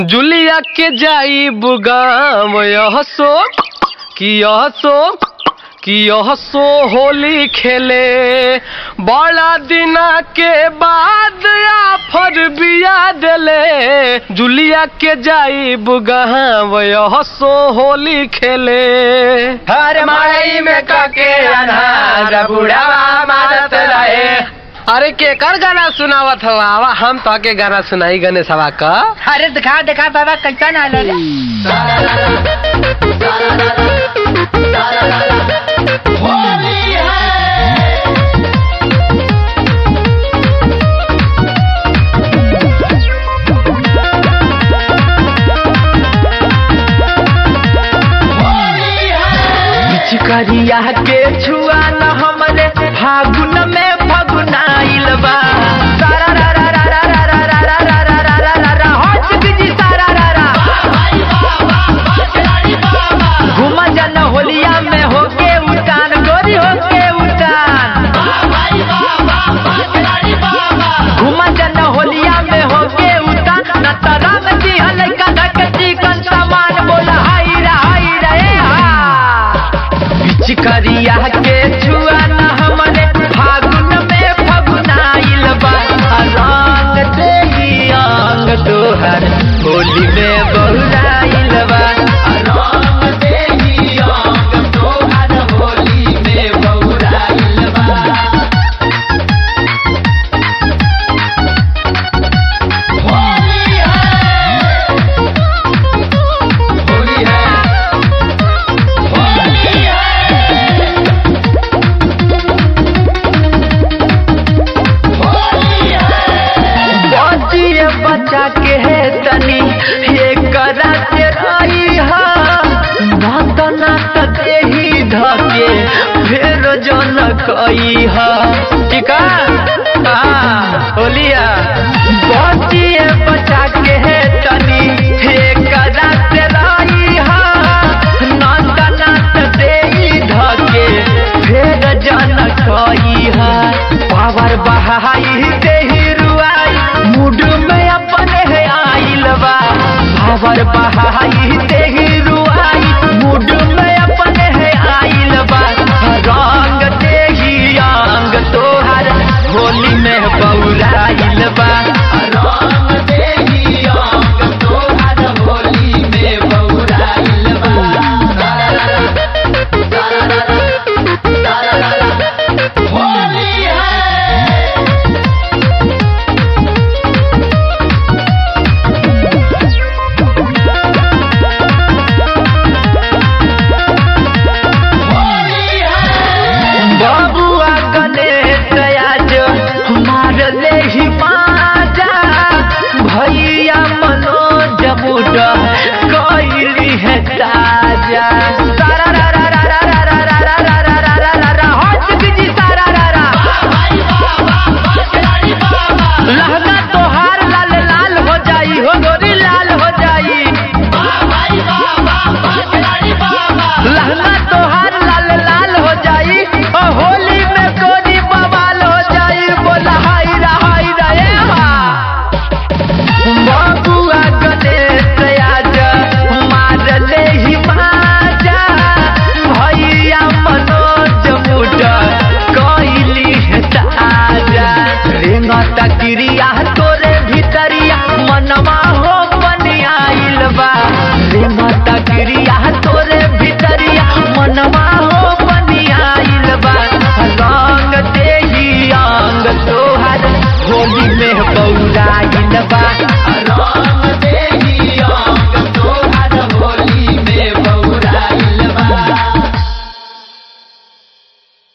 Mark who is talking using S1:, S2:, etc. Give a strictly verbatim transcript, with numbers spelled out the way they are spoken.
S1: जुलिया के जाई बुगाम यह सो कि यह सो कि यह सो होली खेले बड़ा दिना के बाद आफर बिया देले जुलिया के जाई बुगाम यह सो होली खेले
S2: हर माई में कके अनहार बुढ़ावा मारत रहे।
S1: अरे केकर गाना सुनावत हवा आवा हम तो के गाना सुनाई गणेश हवा का।
S2: अरे दिखा दिखा बाबा कैसा ना ले
S1: चिकरिया के छुआ न हमरे फागुन में फगुनाइल बा सारा रा रा रा रा रा रा रा रा रा रा रा रा रा हो चिकजी सारा रा रा घुमा जन होलिया में होके उठान गोरी होके उठान घुमा जन होलिया में होके उठान न तरंग जी हल्का धकती कन सामान बोला हाई रा हाई रे हा चिकरिया के छुआ न हमरे फागुन में फगुनाइल बा रंग देही अंग तोहर होली में बहुराइल बा रंग देही अंग तोहर होली में बहुराइल बा। होली है होली है होली है बच्चा के है तनी ये करा से रही हा नात नात देही धके फिर जो न कई हा ठीक है।